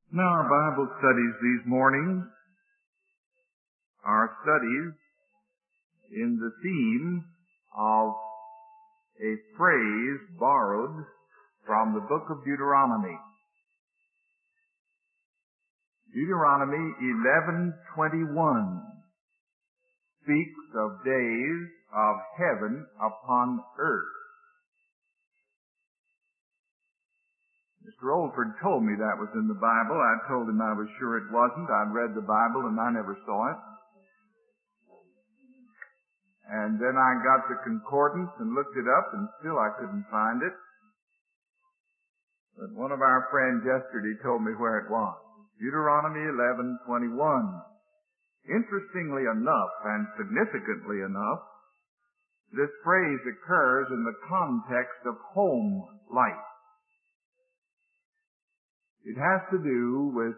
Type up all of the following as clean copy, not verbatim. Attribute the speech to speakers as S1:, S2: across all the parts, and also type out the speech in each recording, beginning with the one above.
S1: In our Bible studies these mornings are studies in the theme of a phrase borrowed from the book of Deuteronomy. Deuteronomy 11:21 speaks of days of heaven upon earth. Mr. Oldford told me that was in the Bible. I told him I was sure it wasn't. I'd read the Bible and I never saw it. And then I got the concordance and looked it up and still I couldn't find it. But one of our friends yesterday told me where it was. Deuteronomy 11:21. Interestingly enough and significantly enough, this phrase occurs in the context of home life. It has to do with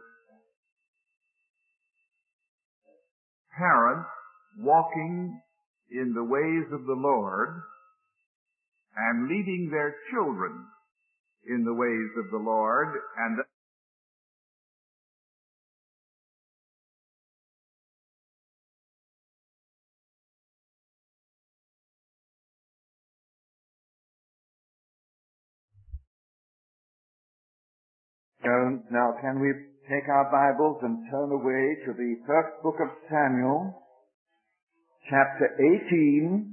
S1: parents walking in the ways of the Lord and leading their children in the ways of the Lord, and
S2: now can we take our Bibles and turn away to the first book of Samuel, chapter 18.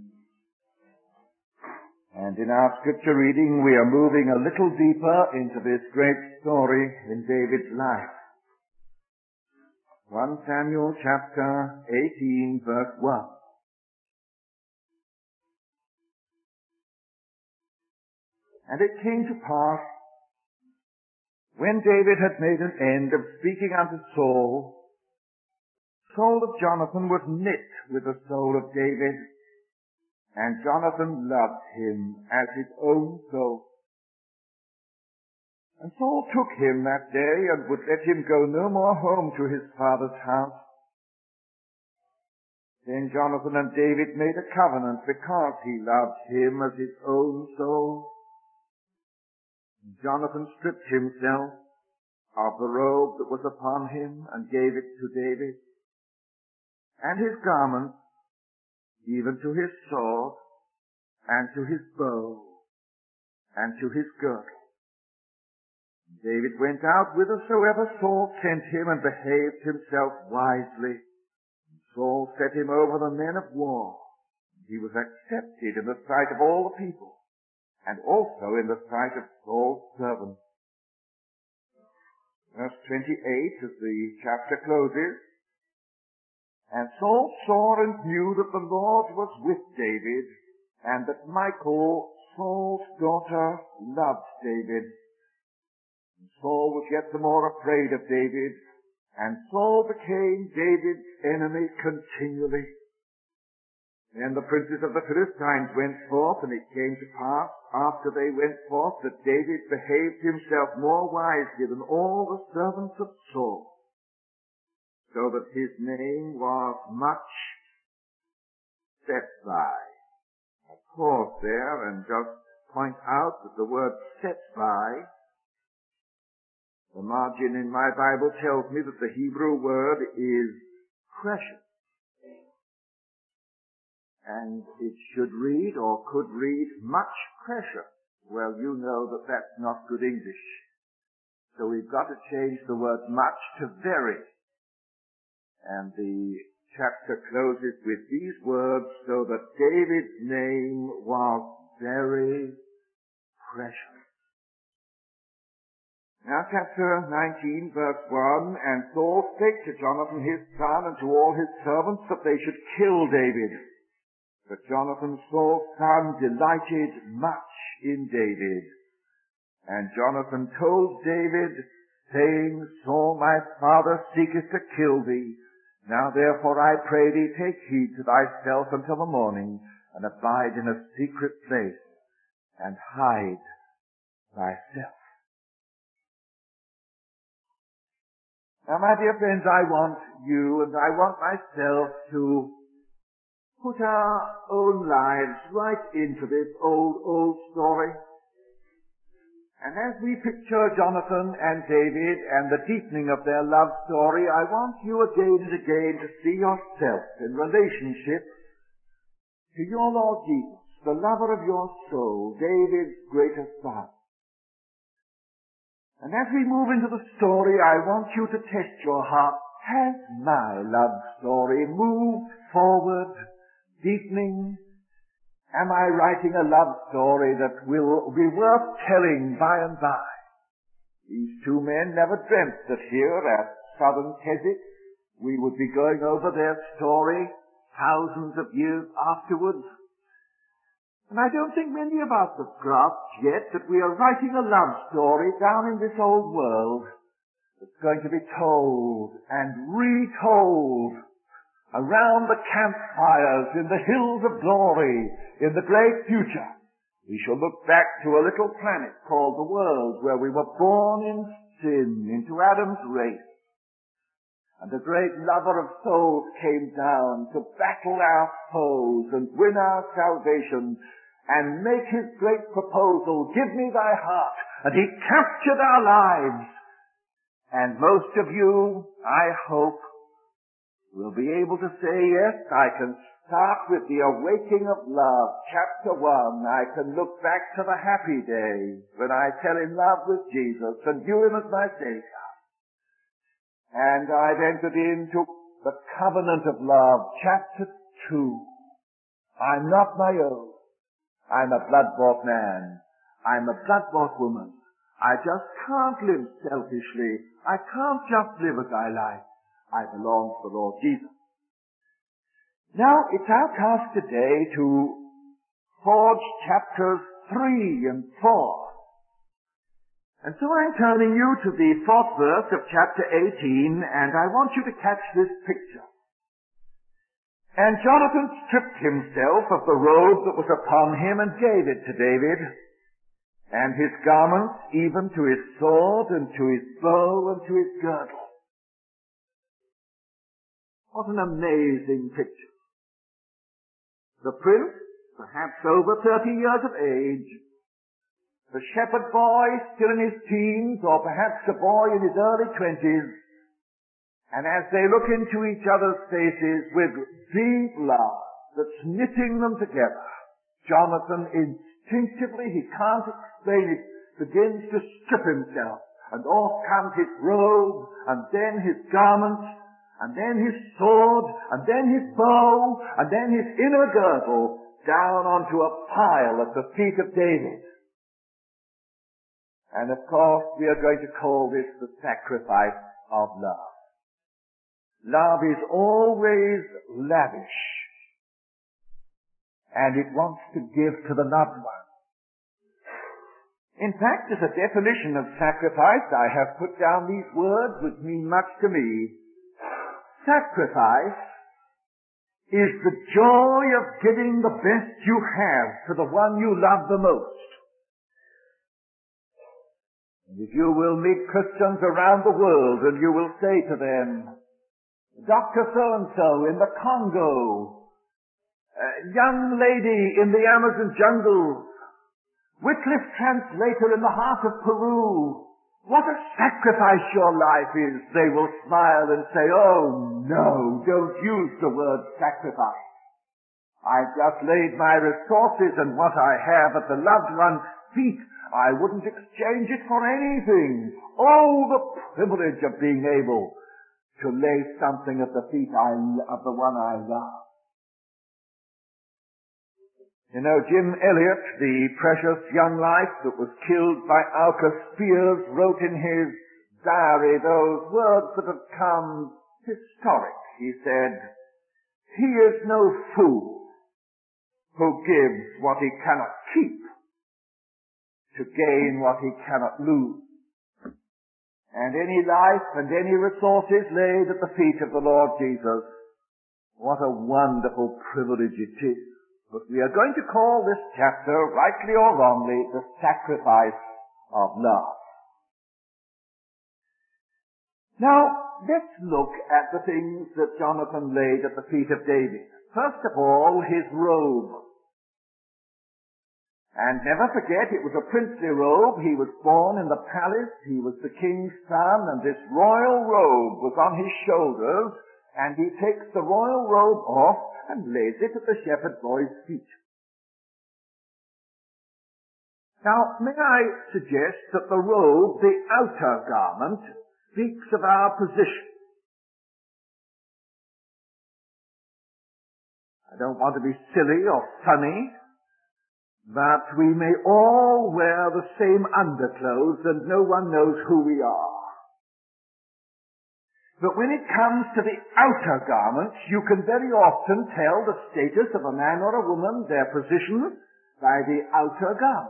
S2: And in our scripture reading we are moving a little deeper into this great story in David's life. 1 Samuel chapter 18 verse 1. And it came to pass, when David had made an end of speaking unto Saul, the soul of Jonathan was knit with the soul of David, and Jonathan loved him as his own soul. And Saul took him that day, and would let him go no more home to his father's house. Then Jonathan and David made a covenant, because he loved him as his own soul. Jonathan stripped himself of the robe that was upon him and gave it to David, and his garments, even to his sword, and to his bow, and to his girdle. David went out whithersoever Saul sent him, and behaved himself wisely. Saul set him over the men of war. He was accepted in the sight of all the people, and also in the sight of Saul's servants. Verse 28, as the chapter closes, and Saul saw and knew that the Lord was with David, and that Michal, Saul's daughter, loved David. And Saul was yet the more afraid of David, and Saul became David's enemy continually. Then the princes of the Philistines went forth, and it came to pass, after they went forth, that David behaved himself more wisely than all the servants of Saul, so that his name was much set by. I'll pause there and just point out that the word set by, the margin in my Bible tells me that the Hebrew word is precious. And it should read, or could read, much pressure. Well, you know that that's not good English. So we've got to change the word much to very. And the chapter closes with these words, so that David's name was very precious. Now chapter 19 verse 1, and Saul spake to Jonathan his son and to all his servants that they should kill David. But Jonathan, Saul's son, delighted much in David. And Jonathan told David, saying, Saul my father seeketh to kill thee. Now therefore I pray thee, take heed to thyself until the morning, and abide in a secret place, and hide thyself. Now my dear friends, I want you and I want myself to put our own lives right into this old story. And as we picture Jonathan and David and the deepening of their love story, I want you again and again to see yourself in relationship to your Lord Jesus, the lover of your soul, David's greatest son. And as we move into the story, I want you to test your heart. Has my love story moved forward, deepening? Am I writing a love story that will be worth telling by and by? These two men never dreamt that here at Southern Keswick we would be going over their story thousands of years afterwards. And I don't think many of us have grasped yet that we are writing a love story down in this old world that's going to be told and retold around the campfires in the hills of glory in the great future. We shall look back to a little planet called the world where we were born in sin into Adam's race. And the great lover of souls came down to battle our foes and win our salvation and make his great proposal, give me thy heart. And he captured our lives. And most of you, I hope, will be able to say, yes, I can start with the awaking of love, chapter 1. I can look back to the happy day when I fell in love with Jesus and knew him as my Savior. And I've entered into the covenant of love, chapter 2. I'm not my own. I'm a blood-bought man. I'm a blood-bought woman. I just can't live selfishly. I can't just live as I like. I belong to the Lord Jesus. Now, it's our task today to forge chapters 3 and 4. And so I'm turning you to the 4th verse of chapter 18, and I want you to catch this picture. And Jonathan stripped himself of the robe that was upon him and gave it to David, and his garments, even to his sword, and to his bow, and to his girdle. What an amazing picture. The prince, perhaps over 30 years of age, the shepherd boy still in his teens, or perhaps a boy in his early 20s, and as they look into each other's faces with deep love that's knitting them together, Jonathan instinctively, he can't explain it, begins to strip himself, and off comes his robe, and then his garments, and then his sword, and then his bow, and then his inner girdle, down onto a pile at the feet of David. And of course, we are going to call this the sacrifice of love. Love is always lavish, and it wants to give to the loved one. In fact, as a definition of sacrifice, I have put down these words which mean much to me. Sacrifice is the joy of giving the best you have to the one you love the most. And if you will meet Christians around the world and you will say to them, Dr. So-and-so in the Congo, young lady in the Amazon jungle, Wycliffe translator in the heart of Peru, what a sacrifice your life is, they will smile and say, oh no, don't use the word sacrifice. I've just laid my resources and what I have at the loved one's feet. I wouldn't exchange it for anything. Oh, the privilege of being able to lay something at the feet of the one I love. You know, Jim Elliot, the precious young life that was killed by Alka Spears, wrote in his diary those words that have come historic. He said, he is no fool who gives what he cannot keep to gain what he cannot lose. And any life and any resources laid at the feet of the Lord Jesus, what a wonderful privilege it is. But we are going to call this chapter, rightly or wrongly, the sacrifice of love. Now, let's look at the things that Jonathan laid at the feet of David. First of all, his robe. And never forget, it was a princely robe. He was born in the palace. He was the king's son, and this royal robe was on his shoulders, and he takes the royal robe off and lays it at the shepherd boy's feet. Now, may I suggest that the robe, the outer garment, speaks of our position. I don't want to be silly or funny, but we may all wear the same underclothes and no one knows who we are. But when it comes to the outer garment, you can very often tell the status of a man or a woman, their position, by the outer garment.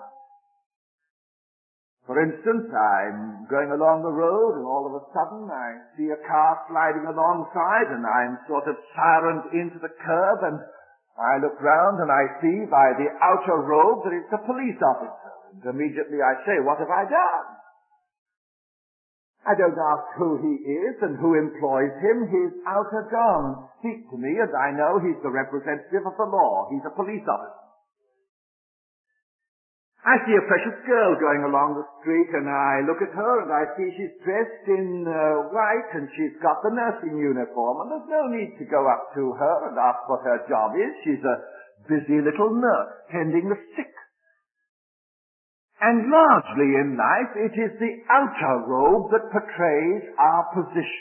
S2: For instance, I'm going along the road and all of a sudden I see a car sliding alongside and I'm sort of sirened into the curb and I look round and I see by the outer robe that it's a police officer. And immediately I say, what have I done? I don't ask who he is and who employs him. His outer garments speak to me and I know he's the representative of the law. He's a police officer. I see a precious girl going along the street and I look at her and I see she's dressed in white and she's got the nursing uniform and there's no need to go up to her and ask what her job is. She's a busy little nurse tending the sick. And largely in life it is the outer robe that portrays our position.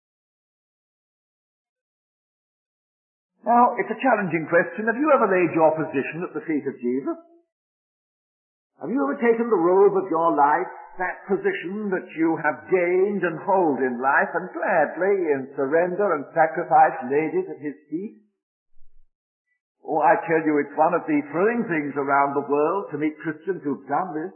S2: Now, it's a challenging question. Have you ever laid your position at the feet of Jesus? Have you ever taken the robe of your life, that position that you have gained and hold in life, and gladly, in surrender and sacrifice, laid it at his feet? Oh, I tell you, it's one of the thrilling things around the world to meet Christians who've done this.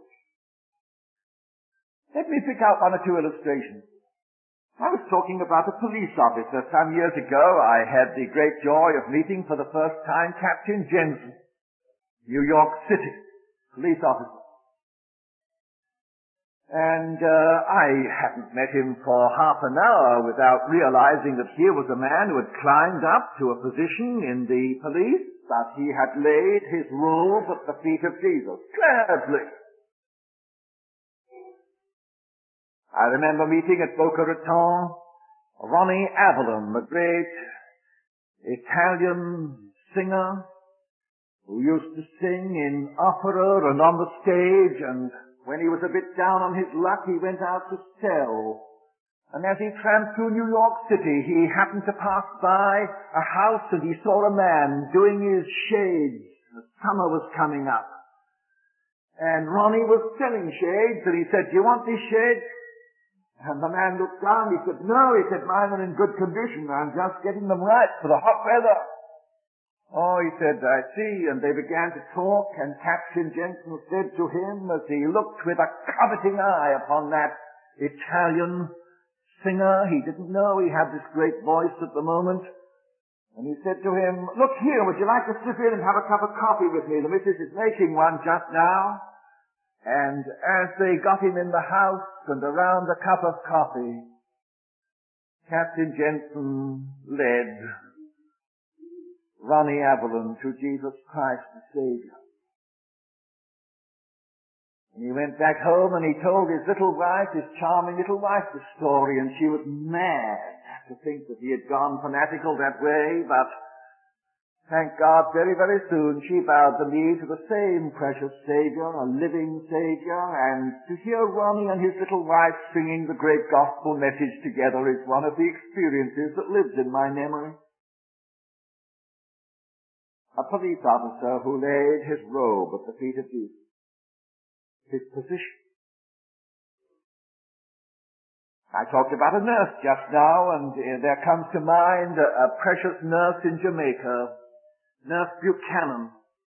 S2: Let me pick out one or two illustrations. I was talking about a police officer. Some years ago, I had the great joy of meeting for the first time Captain Jensen, New York City, police officer. And I hadn't met him for half an hour without realizing that here was a man who had climbed up to a position in the police, but he had laid his robe at the feet of Jesus, gladly. I remember meeting at Boca Raton Ronnie Avalon, the great Italian singer who used to sing in opera and on the stage, and when he was a bit down on his luck, he went out to sell. And as he tramped through New York City, he happened to pass by a house and he saw a man doing his shades. The summer was coming up. And Ronnie was selling shades and he said, do you want these shades? And the man looked down, he said, no, he said, mine are in good condition. I'm just getting them right for the hot weather. Oh, he said, I see. And they began to talk, and Captain Jensen said to him, as he looked with a coveting eye upon that Italian singer, he didn't know he had this great voice at the moment, and he said to him, look here, would you like to sit in and have a cup of coffee with me? The missus is making one just now. And as they got him in the house and around the cup of coffee, Captain Jensen led Ronnie Avalon to Jesus Christ the Savior. And he went back home and he told his little wife, his charming little wife, the story, and she was mad to think that he had gone fanatical that way, but thank God, very, very soon she bowed the knee to the same precious Savior, a living Savior, and to hear Ronnie and his little wife singing the great gospel message together is one of the experiences that lives in my memory. A police officer who laid his robe at the feet of Jesus. His position. I talked about a nurse just now, and there comes to mind a precious nurse in Jamaica, Nurse Buchanan,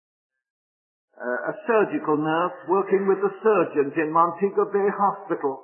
S2: a surgical nurse working with the surgeons in Montego Bay Hospital.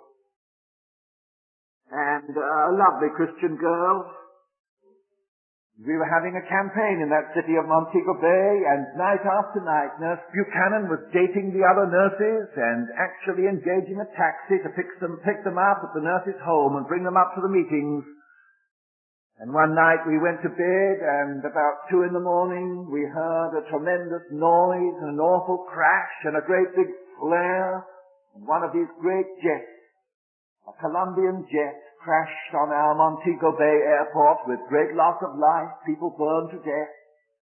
S2: And a lovely Christian girl. We were having a campaign in that city of Montego Bay, and night after night, Nurse Buchanan was dating the other nurses and actually engaging a taxi to pick them up at the nurses' home and bring them up to the meetings. And one night we went to bed, and about 2 in the morning we heard a tremendous noise and an awful crash and a great big flare. And one of these great jets, a Colombian jet, crashed on our Montego Bay airport with great loss of life, people burned to death.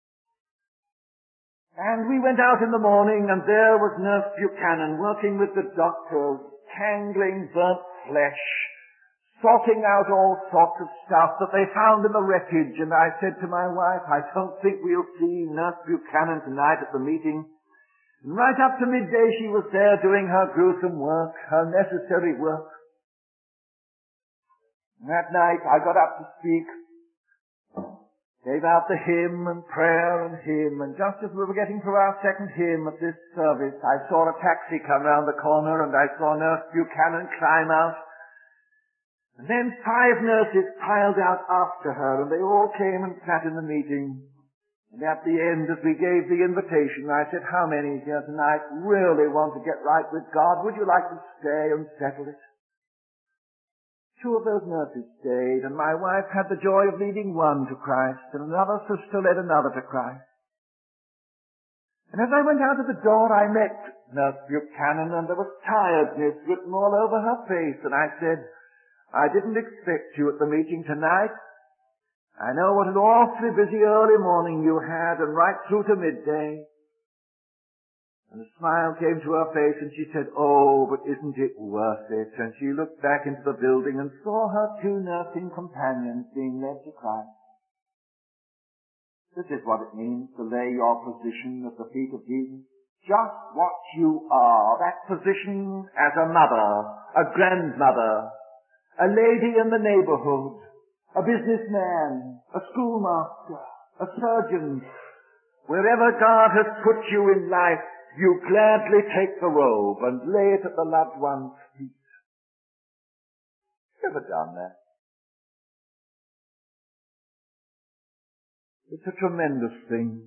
S2: And we went out in the morning, and there was Nurse Buchanan working with the doctors, tangling burnt flesh, sorting out all sorts of stuff that they found in the wreckage. And I said to my wife, I don't think we'll see Nurse Buchanan tonight at the meeting. And right up to midday she was there doing her gruesome work, her necessary work. And that night I got up to speak, gave out the hymn and prayer and hymn, and just as we were getting through our second hymn at this service, I saw a taxi come round the corner, and I saw Nurse Buchanan climb out. And then 5 nurses piled out after her, and they all came and sat in the meeting. And at the end, as we gave the invitation, I said, how many here tonight really want to get right with God? Would you like to stay and settle it? 2 of those nurses stayed, and my wife had the joy of leading one to Christ, and another sister led another to Christ. And as I went out of the door, I met Nurse Buchanan, and there was tiredness written all over her face, and I said, I didn't expect you at the meeting tonight. I know what an awfully busy early morning you had, and right through to midday. And a smile came to her face, and she said, oh, but isn't it worth it? And she looked back into the building and saw her 2 nursing companions being led to Christ. This is what it means to lay your position at the feet of Jesus. Just what you are, that position as a mother, a grandmother, a lady in the neighborhood, a businessman, a schoolmaster, a surgeon. Wherever God has put you in life, you gladly take the robe and lay it at the loved one's feet. Have you ever done that? It's a tremendous thing.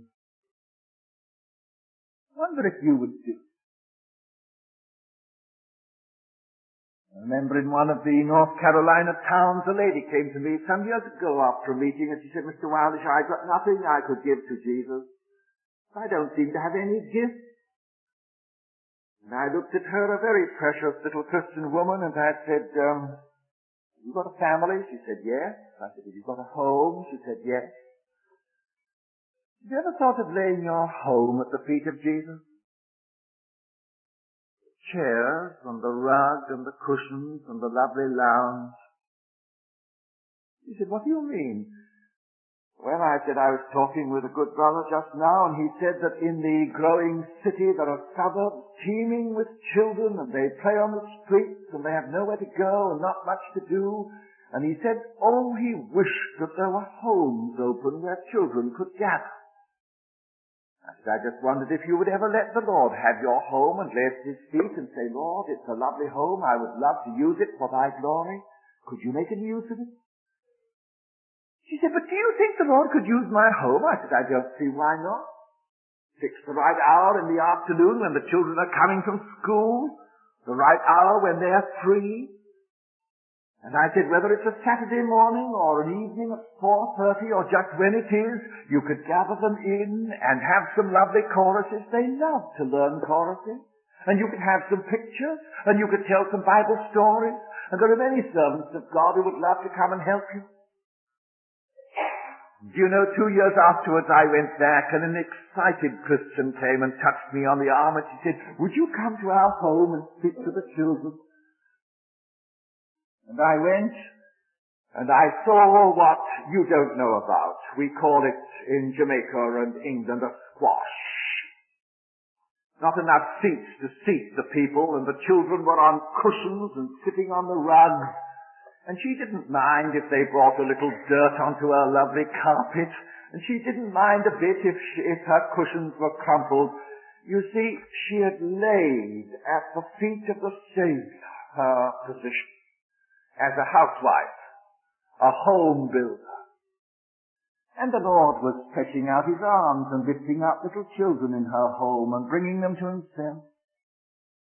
S2: I wonder if you would do it. I remember in one of the North Carolina towns, a lady came to me some years ago after a meeting, and she said, Mr. Wildish, I've got nothing I could give to Jesus. I don't seem to have any gift. And I looked at her, a very precious little Christian woman, and I said, you got a family? She said, yes. I said, have you got a home? She said, yes. Have you ever thought of laying your home at the feet of Jesus? Chairs and the rug and the cushions and the lovely lounge. He said, what do you mean? Well, I said, I was talking with a good brother just now, and he said that in the growing city there are suburbs teeming with children, and they play on the streets, and they have nowhere to go and not much to do. And he said, oh, he wished that there were homes open where children could gather. I said, I just wondered if you would ever let the Lord have your home and lay at his feet and say, Lord, it's a lovely home. I would love to use it for thy glory. Could you make any use of it? She said, but do you think the Lord could use my home? I said, I don't see why not. Fix the right hour in the afternoon when the children are coming from school, the right hour when they're free. And I said, whether it's a Saturday morning or an evening at 4:30 or just when it is, you could gather them in and have some lovely choruses. They love to learn choruses. And you could have some pictures, and you could tell some Bible stories. And there are many servants of God who would love to come and help you. Do you know, 2 years afterwards I went back, and an excited Christian came and touched me on the arm, and she said, would you come to our home and speak to the children? And I went, and I saw what you don't know about. We call it in Jamaica and England a squash. Not enough seats to seat the people, and the children were on cushions and sitting on the rugs. And she didn't mind if they brought a little dirt onto her lovely carpet, and she didn't mind a bit if her cushions were crumpled. You see, she had laid at the feet of the Savior her position as a housewife, a home builder. And the Lord was stretching out his arms and lifting up little children in her home and bringing them to himself.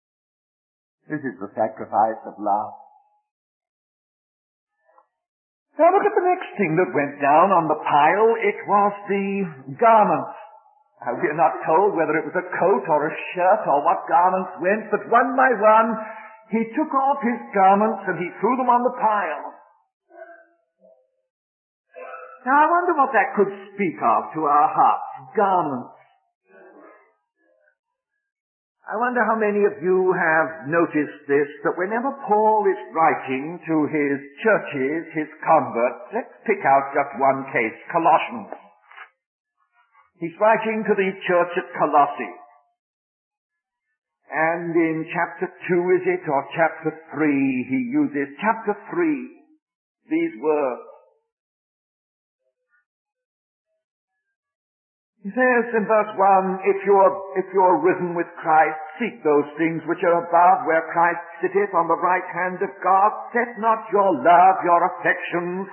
S2: This is the sacrifice of love. Now look at the next thing that went down on the pile. It was the garments. We are not told whether it was a coat or a shirt or what garments went, but one by one he took off his garments and he threw them on the pile. Now I wonder what that could speak of to our hearts. Garments. I wonder how many of you have noticed this, that whenever Paul is writing to his churches, his converts, let's pick out just one case, Colossians. He's writing to the church at Colossae. And in chapter 2, is it, or chapter 3, he uses, chapter 3, these words. He says in verse 1, if you're risen with Christ, seek those things which are above, where Christ sitteth on the right hand of God. Set not your love, your affections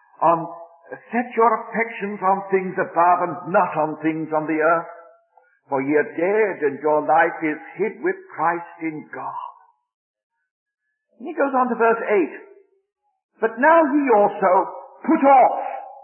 S2: on things above and not on things on the earth. For ye are dead, and your life is hid with Christ in God. And he goes on to verse 8. But now ye also put off.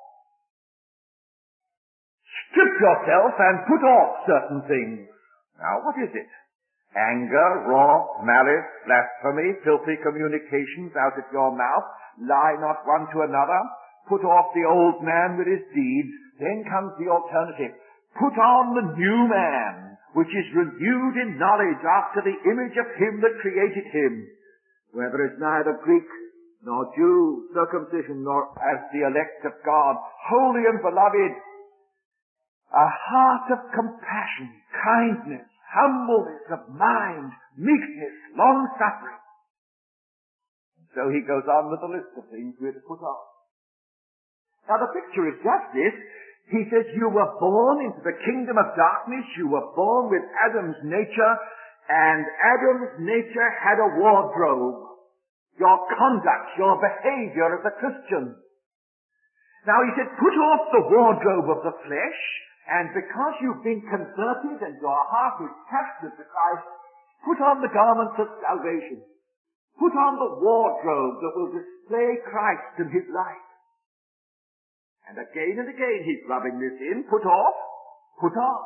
S2: Strip yourself and put off certain things. Now, what is it? Anger, wrath, malice, blasphemy, filthy communications out of your mouth. Lie not one to another. Put off the old man with his deeds. Then comes the alternative. Put on the new man, which is renewed in knowledge after the image of him that created him. Where there is neither Greek nor Jew, circumcision nor as the elect of God, holy and beloved. A heart of compassion, kindness, humbleness of mind, meekness, long-suffering. So he goes on with a list of things we're to put on. Now the picture is just this. He says you were born into the kingdom of darkness. You were born with Adam's nature, and Adam's nature had a wardrobe. Your conduct, your behavior as a Christian. Now he said, put off the wardrobe of the flesh, and because you've been converted and your heart is captured to Christ, put on the garments of salvation. Put on the wardrobe that will display Christ and his life. And again he's rubbing this in. Put off, put on.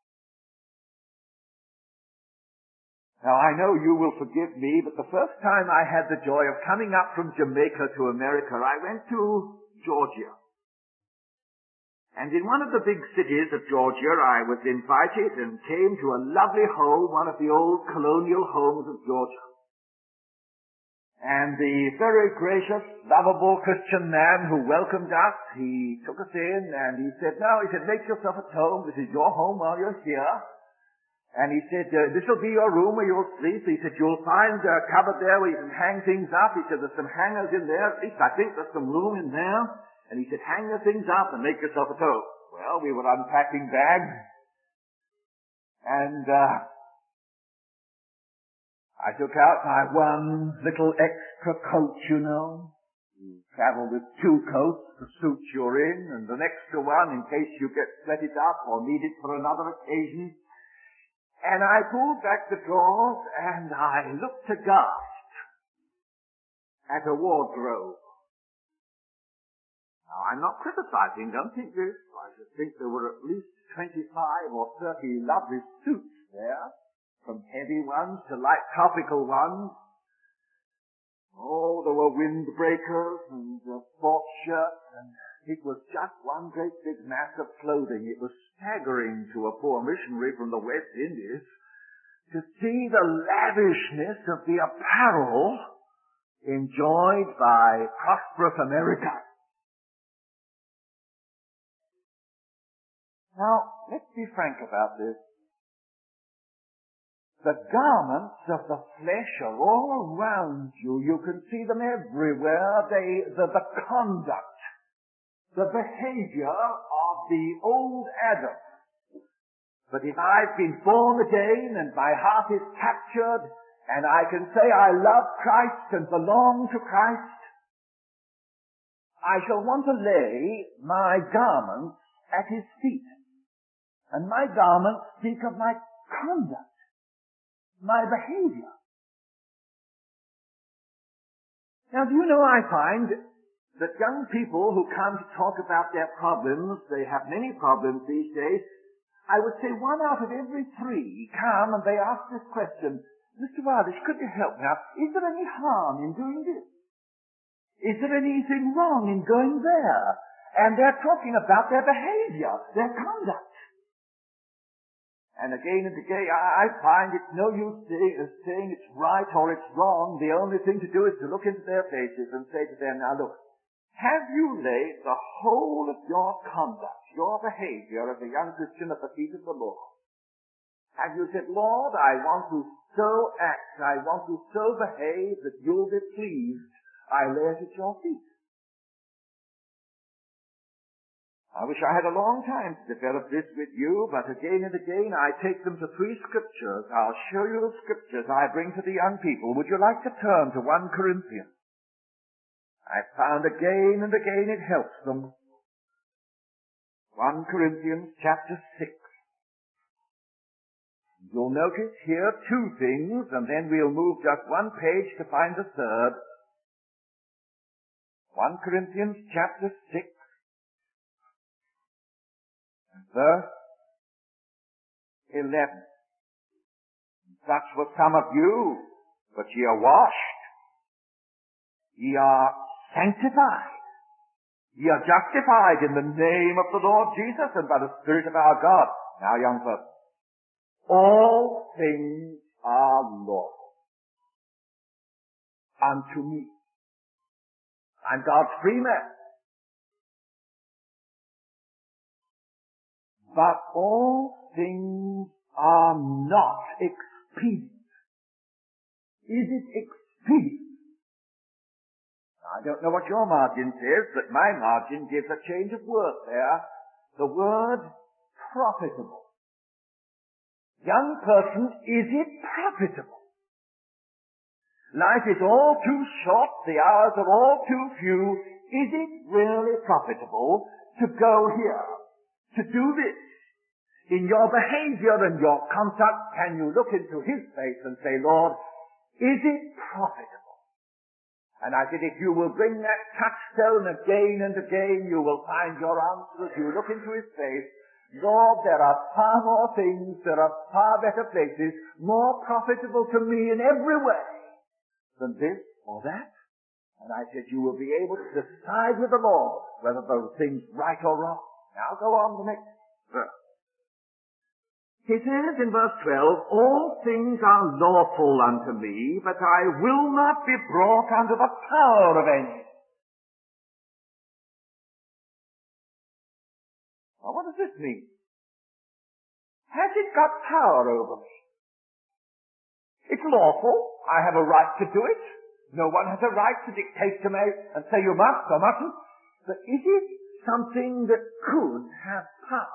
S2: Now I know you will forgive me, but the first time I had the joy of coming up from Jamaica to America, I went to Georgia. And in one of the big cities of Georgia, I was invited and came to a lovely home, one of the old colonial homes of Georgia. And the very gracious, lovable Christian man who welcomed us, he took us in and he said, make yourself at home. This is your home while you're here. And he said, this will be your room where you'll sleep. He said, you'll find a cupboard there where you can hang things up. He said, there's some hangers in there. At least I think there's some room in there. And he said, hang the things up and make yourself at home. Well, we were unpacking bags. And I took out my one little extra coat, you know. You travel with 2 coats, the suit you're in, and an extra one in case you get sweated up or need it for another occasion. And I pulled back the drawers and I looked aghast at a wardrobe. Now, I'm not criticizing, don't think this. I should think there were at least 25 or 30 lovely suits there, from heavy ones to light topical ones. Oh, there were windbreakers and sports shirts, and it was just one great big mass of clothing. It was staggering to a poor missionary from the West Indies to see the lavishness of the apparel enjoyed by prosperous America. Now, let's be frank about this. The garments of the flesh are all around you. You can see them everywhere. The conduct, the behavior of the old Adam. But if I've been born again and my heart is captured and I can say I love Christ and belong to Christ, I shall want to lay my garments at his feet. And my garments speak of my conduct, my behavior. Now, do you know, I find that young people who come to talk about their problems, they have many problems these days, I would say 1 out of every 3 come and they ask this question, Mr. Wildish, could you help me out? Is there any harm in doing this? Is there anything wrong in going there? And they're talking about their behavior, their conduct. And again, I find it's no use saying it's right or it's wrong. The only thing to do is to look into their faces and say to them, now look, have you laid the whole of your conduct, your behavior as a young Christian at the feet of the Lord? Have you said, Lord, I want to so act, I want to so behave that you'll be pleased. I lay it at your feet. I wish I had a long time to develop this with you, but again and again I take them to 3 scriptures. I'll show you the scriptures I bring to the young people. Would you like to turn to 1 Corinthians? I found again and again it helps them. 1 Corinthians chapter 6. You'll notice here 2 things, and then we'll move just 1 page to find the third. 1 Corinthians chapter 6. Verse 11. Such were some of you, but ye are washed. Ye are sanctified. Ye are justified in the name of the Lord Jesus and by the Spirit of our God. Now, young person, all things are lawful unto me. I'm God's free man. But all things are not expedient. Is it expedient? I don't know what your margin says, but my margin gives a change of word there. The word profitable. Young person, is it profitable? Life is all too short, the hours are all too few. Is it really profitable to go here, to do this? In your behavior and your conduct, can you look into His face and say, Lord, is it profitable? And I said, if you will bring that touchstone again and again, you will find your answer as you look into His face. Lord, there are far more things, there are far better places, more profitable to me in every way than this or that. And I said, you will be able to decide with the Lord whether those things right or wrong. Now go on the next verse. He says in verse 12, all things are lawful unto me, but I will not be brought under the power of any. Well, what does this mean? Has it got power over me? It's lawful. I have a right to do it. No one has a right to dictate to me and say you must or mustn't. But is it something that could have power?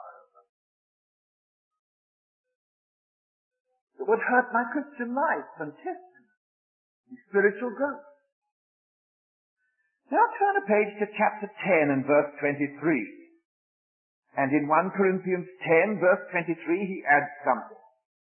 S2: It would hurt my Christian life and test my spiritual growth. Now turn a page to chapter 10 and verse 23. And in 1 Corinthians 10 verse 23 he adds something.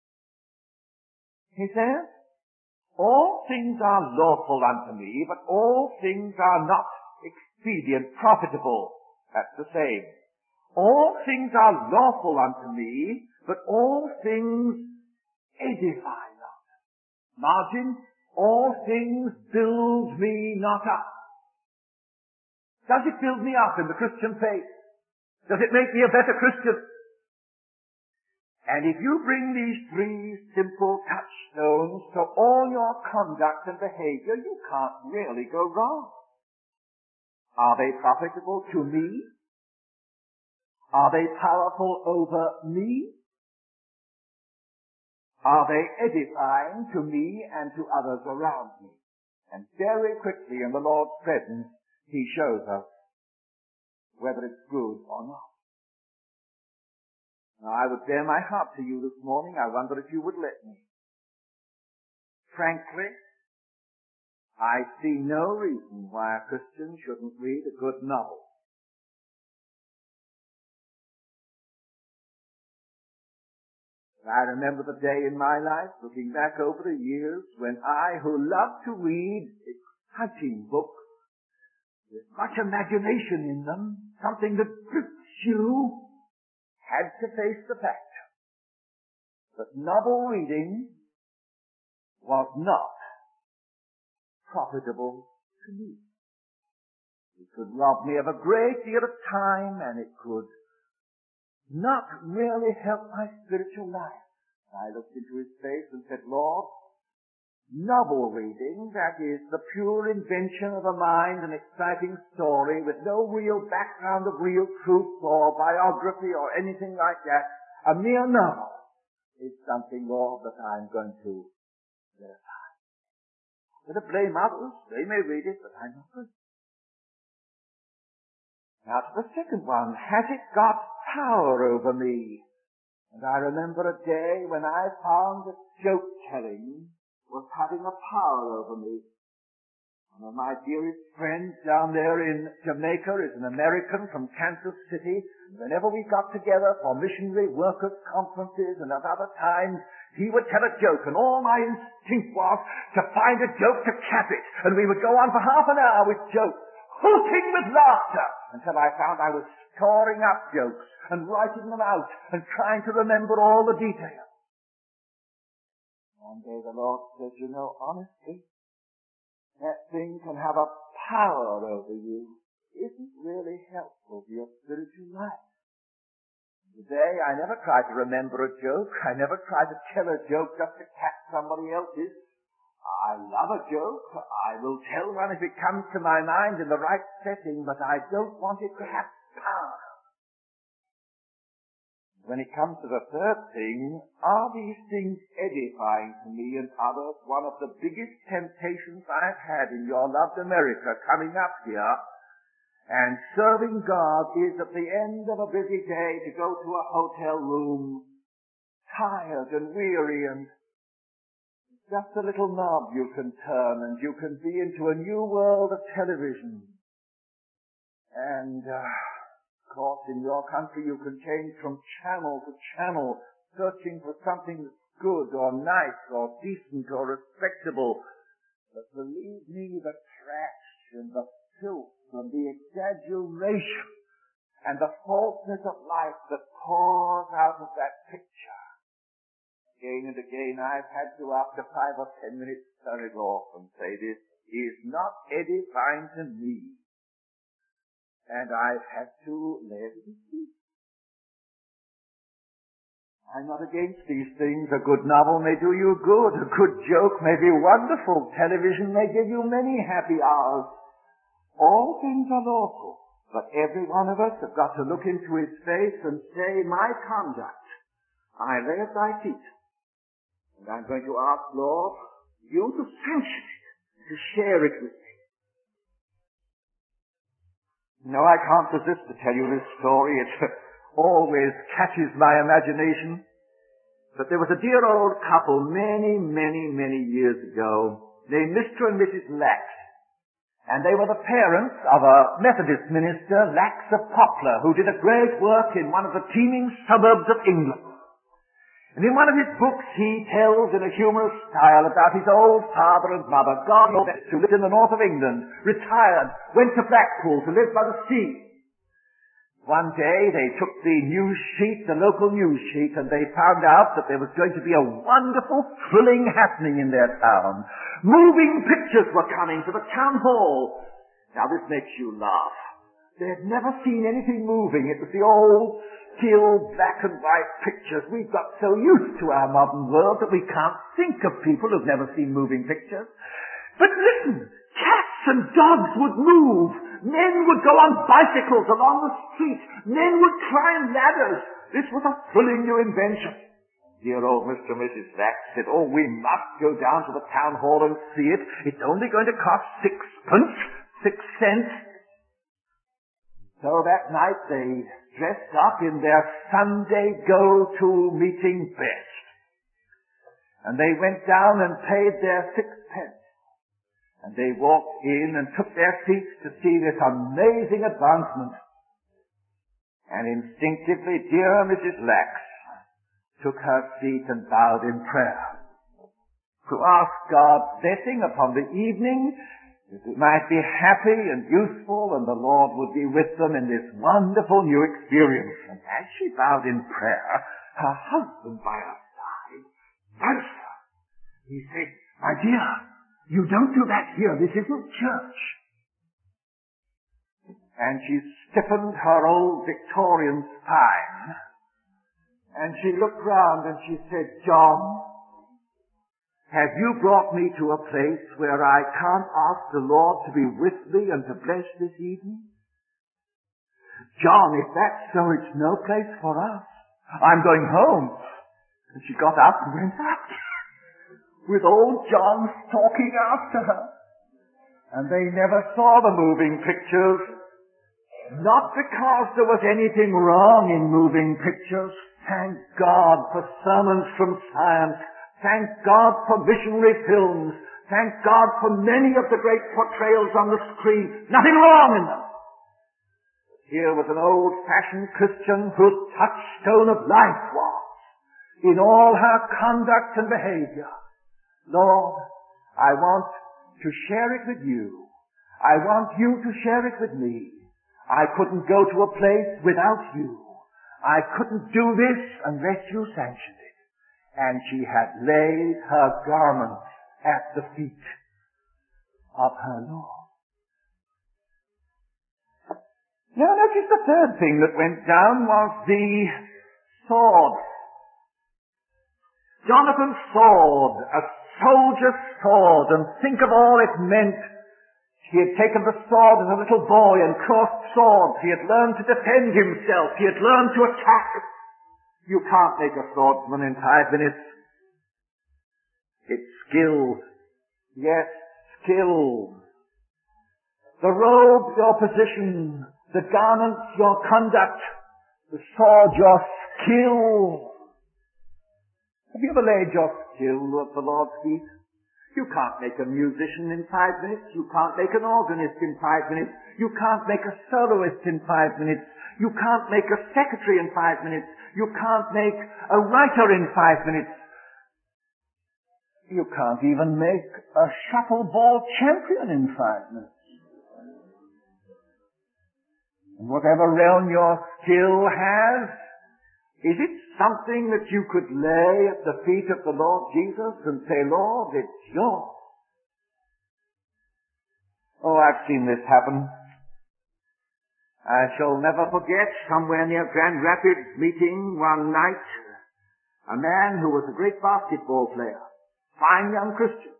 S2: He says, all things are lawful unto me, but all things are not expedient, profitable. That's the same. All things are lawful unto me, but all things edify not. Margin, all things build me not up. Does it build me up in the Christian faith? Does it make me a better Christian? And if you bring these 3 simple touchstones to all your conduct and behavior, you can't really go wrong. Are they profitable to me? Are they powerful over me? Are they edifying to me and to others around me? And very quickly in the Lord's presence, He shows us whether it's good or not. Now, I would bare my heart to you this morning. I wonder if you would let me. Frankly, I see no reason why a Christian shouldn't read a good novel. I remember the day in my life, looking back over the years, when I, who loved to read exciting books, with much imagination in them, something that grips you, had to face the fact that novel reading was not profitable to me. It could rob me of a great deal of time, and it could not really help my spiritual life. I looked into his face and said, Lord, novel reading, that is the pure invention of a mind, an exciting story with no real background of real truth or biography or anything like that, a mere novel, is something, Lord, that I'm going to let aside. I'm going to blame others. They may read it, but I'm not going to. Now to the second one, has it got power over me? And I remember a day when I found that joke-telling was having a power over me. One of my dearest friends down there in Jamaica is an American from Kansas City. Whenever we got together for missionary workers' conferences and at other times, he would tell a joke, and all my instinct was to find a joke to cap it. And we would go on for half an hour with jokes, hooting with laughter, until I found I was storing up jokes and writing them out and trying to remember all the details. One day the Lord said, you know, honestly, that thing can have a power over you. Isn't really helpful to your spiritual life. Today I never try to remember a joke. I never try to tell a joke just to catch somebody else's. I love a joke. I will tell one if it comes to my mind in the right setting, but I don't want it to have power. When it comes to the third thing, are these things edifying to me and others? One of the biggest temptations I've had in your loved America coming up here and serving God is at the end of a busy day to go to a hotel room, tired and weary, and just a little knob you can turn and you can be into a new world of television. And, of course, in your country you can change from channel to channel, searching for something that's good or nice or decent or respectable. But believe me, the trash and the filth and the exaggeration and the falseness of life that pours out of that picture. Again and again I've had to, after 5 or 10 minutes, turn it off and say, this is not edifying to me. And I've had to let it be. I'm not against these things. A good novel may do you good. A good joke may be wonderful. Television may give you many happy hours. All things are lawful. But every one of us have got to look into his face and say, my conduct, I lay at thy feet. And I'm going to ask, Lord, you to sanction it, to share it with me. No, I can't resist to tell you this story. It always catches my imagination. But there was a dear old couple many, many, many years ago named Mr. and Mrs. Lax. And they were the parents of a Methodist minister, Lax of Poplar, who did a great work in one of the teeming suburbs of England. And in one of his books he tells in a humorous style about his old father and mother, God who lived in the north of England, retired, went to Blackpool to live by the sea. One day they took the news sheet, the local news sheet, and they found out that there was going to be a wonderful, thrilling happening in their town. Moving pictures were coming to the town hall. Now this makes you laugh. They had never seen anything moving. It was the old, still black and white pictures. We've got so used to our modern world that we can't think of people who've never seen moving pictures. But listen, cats and dogs would move. Men would go on bicycles along the street. Men would climb ladders. This was a thrilling new invention. Dear old Mr. and Mrs. Lax said, oh, we must go down to the town hall and see it. It's only going to cost 6 cents. So that night they dressed up in their Sunday go-to meeting best. And they went down and paid their 6 pence. And they walked in and took their seats to see this amazing advancement. And instinctively, dear Mrs. Lax took her seat and bowed in prayer to ask God's blessing upon the evening that they might be happy and useful, and the Lord would be with them in this wonderful new experience. And as she bowed in prayer, her husband by her side nudged her. He said, "My dear, you don't do that here. This isn't church." And she stiffened her old Victorian spine, and she looked round and she said, "John, have you brought me to a place where I can't ask the Lord to be with me and to bless this evening? John, if that's so, it's no place for us. I'm going home." And she got up and went out, with old John stalking after her. And they never saw the moving pictures. Not because there was anything wrong in moving pictures. Thank God for sermons from science. Thank God for missionary films. Thank God for many of the great portrayals on the screen. Nothing wrong in them. Here was an old-fashioned Christian whose touchstone of life was, in all her conduct and behavior, "Lord, I want to share it with you. I want you to share it with me. I couldn't go to a place without you. I couldn't do this unless you sanctioned it." And she had laid her garments at the feet of her Lord. Now notice the third thing that went down was the sword. Jonathan's sword, a soldier's sword, and think of all it meant. He had taken the sword as a little boy and crossed swords. He had learned to defend himself. He had learned to attack. You can't make a swordsman in 5 minutes. It's skill. Yes, skill. The robe, your position. The garments, your conduct. The sword, your skill. Have you ever laid your skill at the Lord's feet? You can't make a musician in 5 minutes. You can't make an organist in 5 minutes. You can't make a soloist in 5 minutes. You can't make a secretary in 5 minutes. You can't make a writer in 5 minutes. You can't even make a shuffleball champion in 5 minutes. And whatever realm your skill has, is it something that you could lay at the feet of the Lord Jesus and say, "Lord, it's yours"? Oh, I've seen this happen. I shall never forget, somewhere near Grand Rapids, meeting one night a man who was a great basketball player, fine young Christian,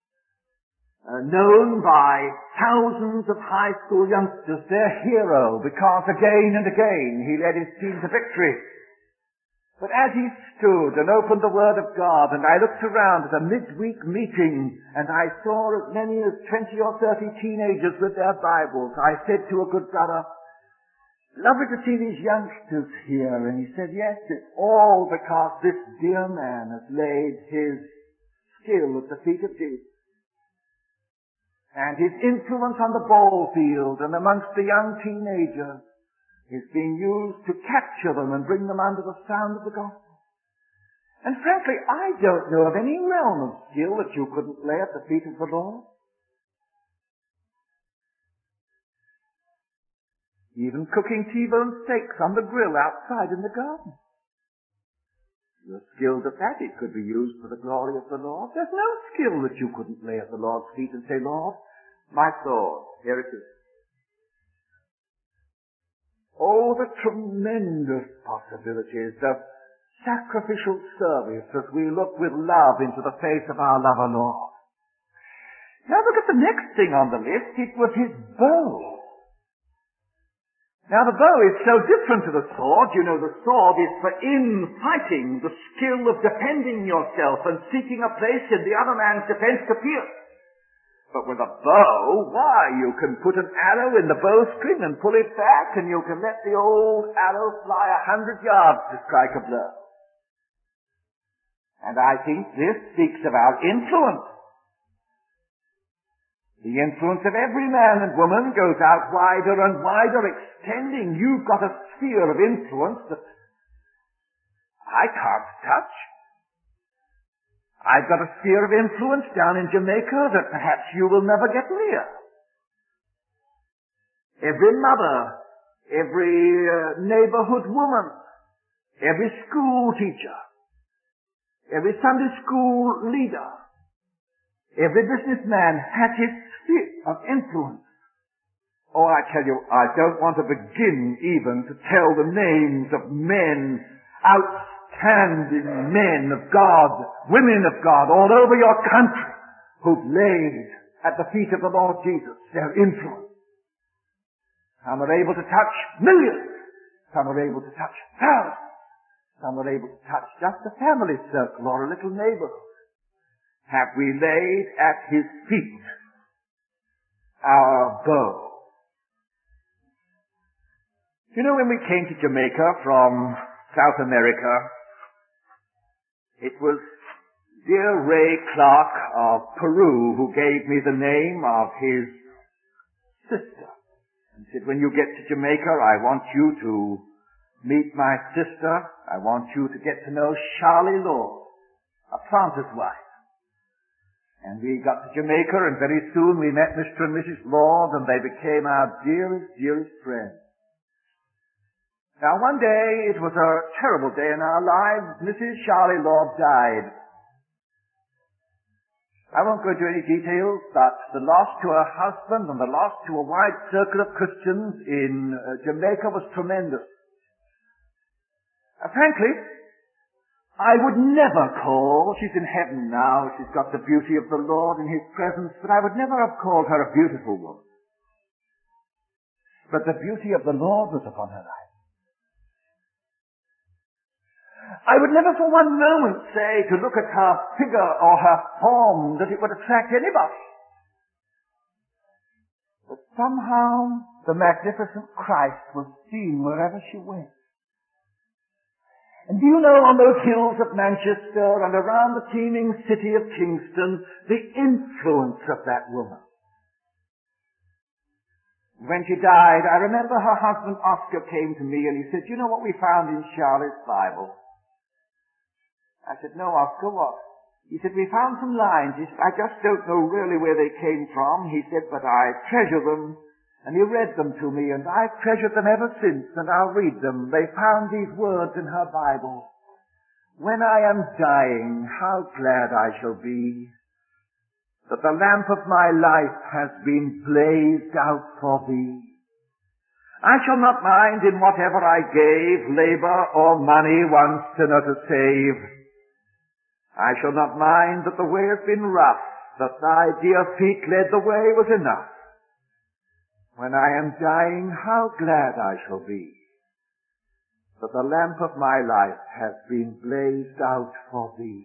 S2: known by thousands of high school youngsters, their hero, because again and again he led his team to victory. But as he stood and opened the Word of God, and I looked around at a midweek meeting, and I saw as many as 20 or 30 teenagers with their Bibles, I said to a good brother, "Lovely to see these youngsters here." And he said, "Yes, it's all because this dear man has laid his skill at the feet of Jesus. And his influence on the ball field and amongst the young teenagers is being used to capture them and bring them under the sound of the gospel. And frankly, I don't know of any realm of skill that you couldn't lay at the feet of the Lord. Even cooking T-bone steaks on the grill outside in the garden. If you're skilled at that, it could be used for the glory of the Lord. There's no skill that you couldn't lay at the Lord's feet and say, "Lord, my sword, here it is." Oh, the tremendous possibilities of sacrificial service as we look with love into the face of our lover Lord. Now look at the next thing on the list. It was his bow. Now the bow is so different to the sword. You know, the sword is for in-fighting, the skill of defending yourself and seeking a place in the other man's defense to pierce. But with a bow, why, you can put an arrow in the bowstring and pull it back, and you can let the old arrow fly 100 yards to strike a blow. And I think this speaks of our influence. The influence of every man and woman goes out wider and wider, extending. You've got a sphere of influence that I can't touch. I've got a sphere of influence down in Jamaica that perhaps you will never get near. every mother, every neighborhood woman, every school teacher, every Sunday school leader, every businessman has his sphere of influence. Oh, I tell you, I don't want to begin even to tell the names of men, outstanding men of God, women of God, all over your country, who've laid at the feet of the Lord Jesus their influence. Some are able to touch millions. Some are able to touch thousands. Some are able to touch just a family circle or a little neighborhood. Have we laid at his feet our bow? You know, when we came to Jamaica from South America, it was dear Ray Clark of Peru who gave me the name of his sister. And said, when you get to Jamaica, I want you to meet my sister. I want you to get to know Charlie Lord, a planter's wife. And we got to Jamaica, and very soon we met Mr. and Mrs. Lord, and they became our dearest, dearest friends. Now, one day, it was a terrible day in our lives. Mrs. Charlie Lord died. I won't go into any details, but the loss to her husband and the loss to a wide circle of Christians in Jamaica was tremendous. Frankly, I would never call, she's in heaven now, she's got the beauty of the Lord in his presence, but I would never have called her a beautiful woman. But the beauty of the Lord was upon her life. I would never for one moment say to look at her figure or her form that it would attract anybody. But somehow the magnificent Christ was seen wherever she went. And do you know, on those hills of Manchester and around the teeming city of Kingston, the influence of that woman? When she died, I remember her husband Oscar came to me and he said, you know what we found in Charlotte's Bible? I said, no, Oscar, what? He said, we found some lines. He said, I just don't know really where they came from. He said, but I treasure them. And he read them to me, and I've treasured them ever since, and I'll read them. They found these words in her Bible. When I am dying, how glad I shall be that the lamp of my life has been blazed out for thee. I shall not mind in whatever I gave, labor or money, one sinner to save. I shall not mind that the way has been rough, that thy dear feet led the way was enough. When I am dying, how glad I shall be that the lamp of my life has been blazed out for thee.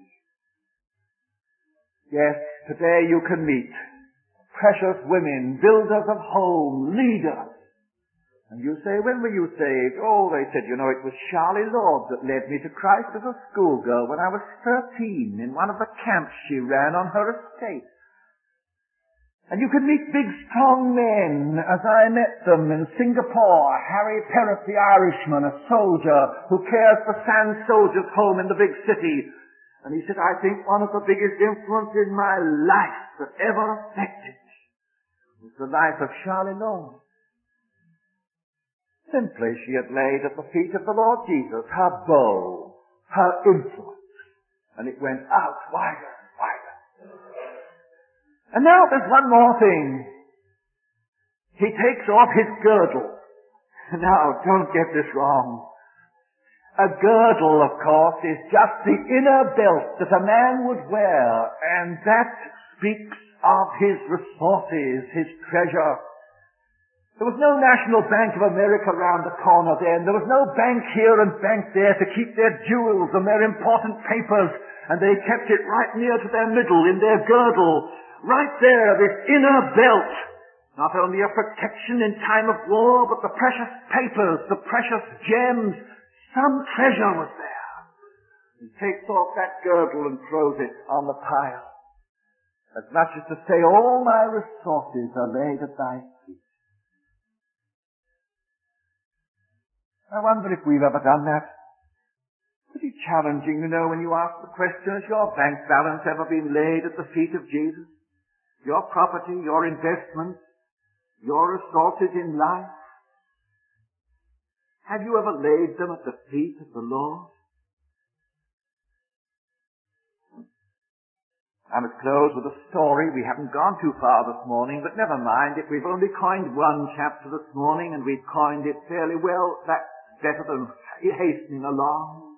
S2: Yes, today you can meet precious women, builders of home, leaders. And you say, when were you saved? Oh, they said, you know, it was Charlie Lord that led me to Christ as a schoolgirl when I was 13 in one of the camps she ran on her estate. And you can meet big, strong men, as I met them in Singapore. Harry Perrott, the Irishman, a soldier who cares for Sand Soldiers' Home in the big city. And he said, I think one of the biggest influences in my life that ever affected me was the life of Charlie Lord. Simply, she had laid at the feet of the Lord Jesus her bow, her influence, and it went out wider and wider. And now there's one more thing. He takes off his girdle. Now, don't get this wrong. A girdle, of course, is just the inner belt that a man would wear, and that speaks of his resources, his treasure. There was no National Bank of America around the corner then. There was no bank here and bank there to keep their jewels and their important papers, and they kept it right near to their middle in their girdle. Right there, this inner belt. Not only a protection in time of war, but the precious papers, the precious gems. Some treasure was there. He takes off that girdle and throws it on the pile. As much as to say, all my resources are laid at thy feet. I wonder if we've ever done that. Pretty challenging, you know, when you ask the question, has your bank balance ever been laid at the feet of Jesus? Your property, your investments, your resources in life? Have you ever laid them at the feet of the Lord? I must close with a story. We haven't gone too far this morning, but never mind. If we've only coined one chapter this morning and we've coined it fairly well, that's better than hastening along.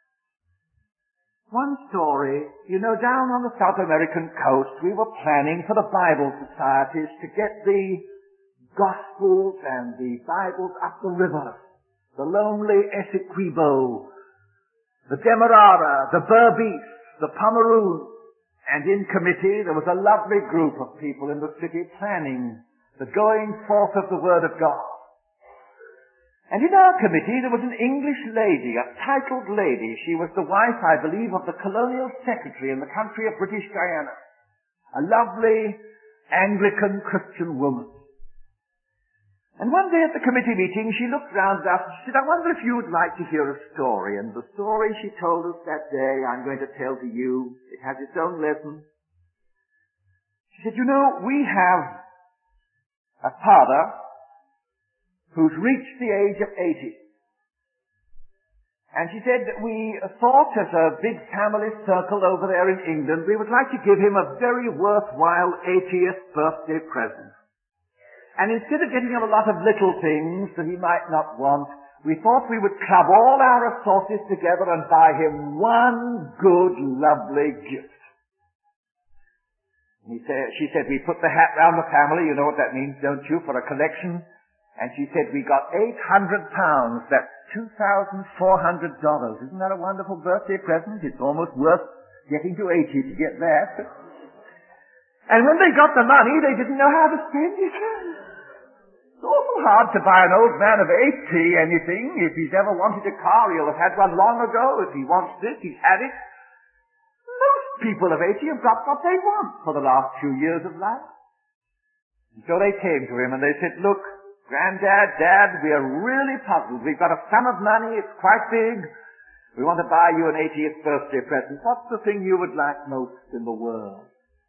S2: One story, down on the South American coast, we were planning for the Bible societies to get the Gospels and the Bibles up the river. The lonely Essequibo, the Demerara, the Berbice, the Pomeroon. And in committee there was a lovely group of people in the city planning the going forth of the Word of God. And in our committee there was an English lady, a titled lady. She was the wife, I believe, of the colonial secretary in the country of British Guyana. A lovely Anglican Christian woman. And one day at the committee meeting she looked round at us and she said, I wonder if you would like to hear a story. And the story she told us that day, I'm going to tell to you. It has its own lesson. She said, we have a father who's reached the age of 80. And she said that we thought as a big family circle over there in England, we would like to give him a very worthwhile 80th birthday present. And instead of getting him a lot of little things that he might not want, we thought we would club all our resources together and buy him one good, lovely gift. And she said, we put the hat round the family, you know what that means, don't you, for a collection? And she said, we got £800, that's $2,400. Isn't that a wonderful birthday present? It's almost worth getting to 80 to get that. And when they got the money, they didn't know how to spend it. It's awful hard to buy an old man of 80 anything. If he's ever wanted a car, he'll have had one long ago. If he wants this, he's had it. Most people of 80 have got what they want for the last few years of life. And so they came to him and they said, look, Granddad, Dad, we are really puzzled. We've got a sum of money. It's quite big. We want to buy you an 80th birthday present. What's the thing you would like most in the world?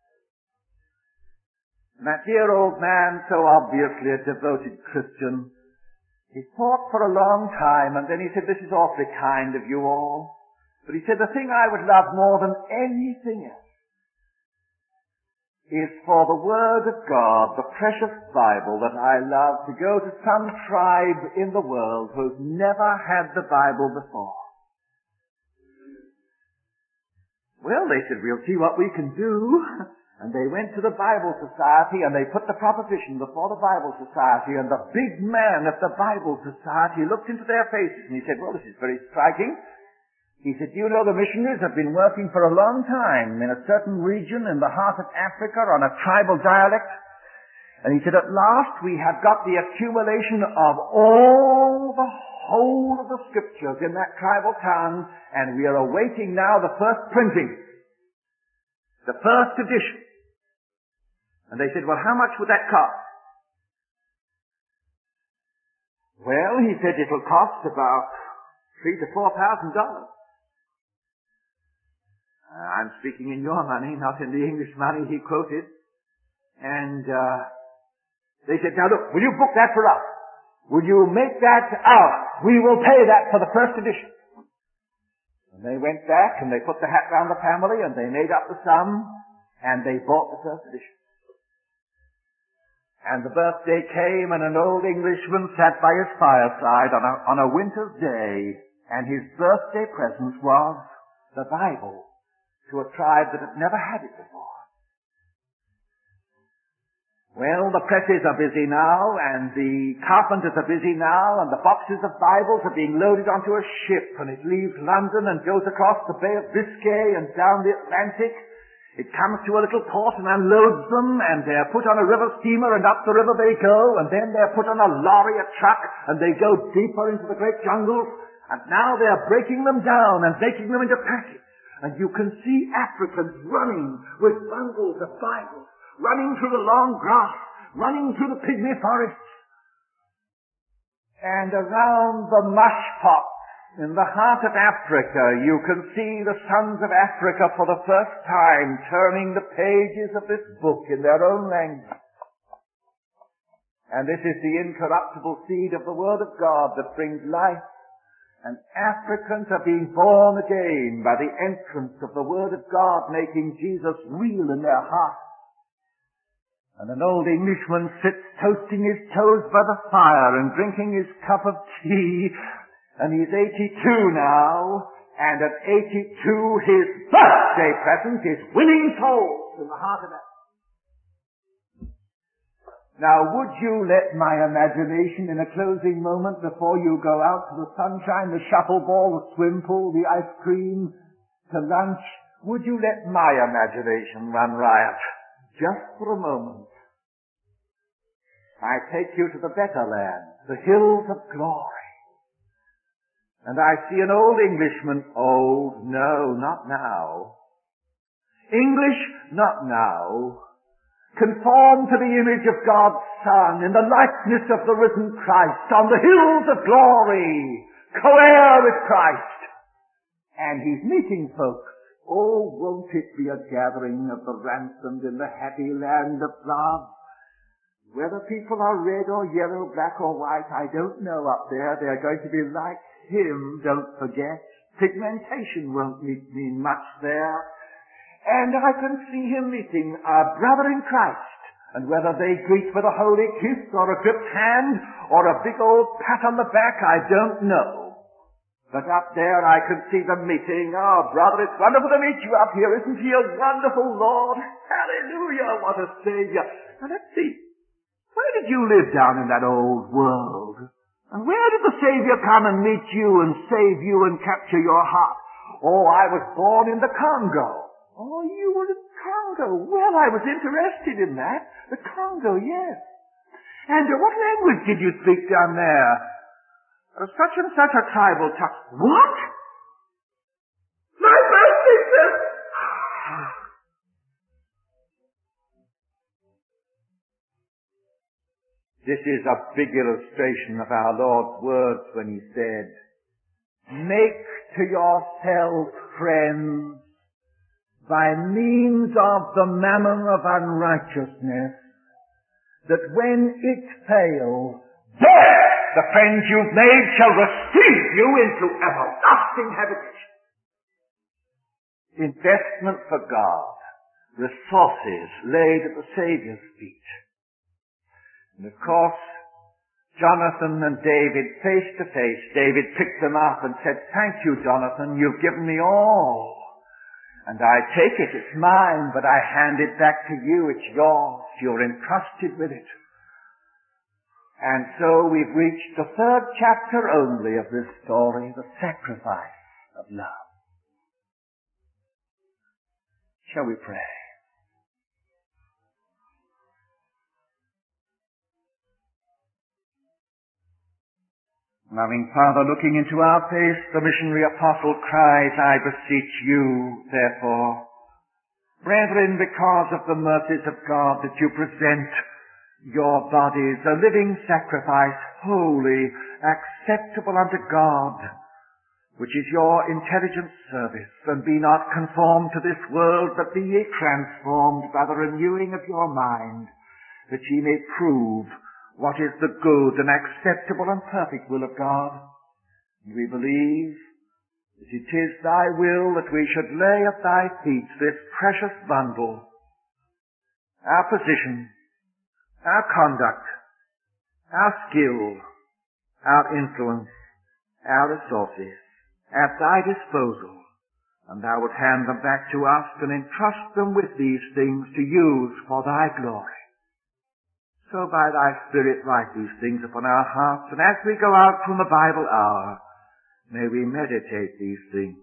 S2: And that dear old man, so obviously a devoted Christian, he thought for a long time, and then he said, this is awfully kind of you all. But he said, the thing I would love more than anything else is for the Word of God, the precious Bible that I love, to go to some tribe in the world who's never had the Bible before. Well, they said, we'll see what we can do. And they went to the Bible Society and they put the proposition before the Bible Society, and the big man of the Bible Society looked into their faces and he said, well, this is very striking. He said, you know, the missionaries have been working for a long time in a certain region in the heart of Africa on a tribal dialect. And he said, at last we have got the accumulation of all the whole of the scriptures in that tribal tongue, and we are awaiting now the first printing, the first edition. And they said, well, how much would that cost? Well, he said, it'll cost about $3,000 to $4,000. I'm speaking in your money, not in the English money he quoted. And they said, now look, will you book that for us? Will you make that ours? We will pay that for the first edition. And they went back and they put the hat round the family and they made up the sum and they bought the first edition. And the birthday came and an old Englishman sat by his fireside on a winter's day, and his birthday present was the Bible to a tribe that had never had it before. Well, the presses are busy now, and the carpenters are busy now, and the boxes of Bibles are being loaded onto a ship, and it leaves London and goes across the Bay of Biscay and down the Atlantic. It comes to a little port and unloads them, and they're put on a river steamer, and up the river they go, and then they're put on a lorry, a truck, and they go deeper into the great jungles, and now they're breaking them down and making them into packets. And you can see Africans running with bundles of Bibles, running through the long grass, running through the pygmy forests, and around the mush pot in the heart of Africa, you can see the sons of Africa for the first time turning the pages of this book in their own language. And this is the incorruptible seed of the Word of God that brings life. And Africans are being born again by the entrance of the Word of God, making Jesus real in their hearts. And an old Englishman sits toasting his toes by the fire and drinking his cup of tea, and he's 82 now, and at 82 his birthday present is winning souls in the heart of that. Now, would you let my imagination in a closing moment before you go out to the sunshine, the shuffleball, the swim pool, the ice cream, to lunch, would you let my imagination run riot? Just for a moment. I take you to the better land, the hills of glory. And I see an old Englishman, old, no, not now. English, not now. Conformed to the image of God's Son in the likeness of the risen Christ on the hills of glory, co-heir with Christ. And he's meeting folks. Oh, won't it be a gathering of the ransomed in the happy land of love? Whether people are red or yellow, black or white, I don't know up there. They're going to be like him, don't forget. Pigmentation won't mean much there. And I can see him meeting a brother in Christ. And whether they greet with a holy kiss or a gripped hand or a big old pat on the back, I don't know. But up there I can see them meeting. Oh, brother, it's wonderful to meet you up here. Isn't he a wonderful Lord? Hallelujah, what a Savior. Now let's see. Where did you live down in that old world? And where did the Savior come and meet you and save you and capture your heart? Oh, I was born in the Congo. Oh, you were in Congo. Well, I was interested in that. The Congo, yes. And what language did you speak down there? Such and such a tribal tongue. What? My birthday, sir. This is a big illustration of our Lord's words when he said, make to yourselves friends by means of the mammon of unrighteousness, that when it fails, there the friends you've made shall receive you into everlasting habitation. Investment for God, resources laid at the Saviour's feet. And of course, Jonathan and David, face to face, David picked them up and said, thank you, Jonathan, you've given me all. And I take it, it's mine, but I hand it back to you, it's yours, you're entrusted with it. And so we've reached the third chapter only of this story, the sacrifice of love. Shall we pray? Loving Father, looking into our face, the missionary apostle cries, I beseech you, therefore, brethren, because of the mercies of God, that you present your bodies a living sacrifice, holy, acceptable unto God, which is your intelligent service, and be not conformed to this world, but be ye transformed by the renewing of your mind, that ye may prove what is the good and acceptable and perfect will of God. And we believe that it is thy will that we should lay at thy feet this precious bundle, our position, our conduct, our skill, our influence, our resources, at thy disposal, and thou wilt hand them back to us and entrust them with these things to use for thy glory. So by thy Spirit write these things upon our hearts, and as we go out from the Bible hour, may we meditate these things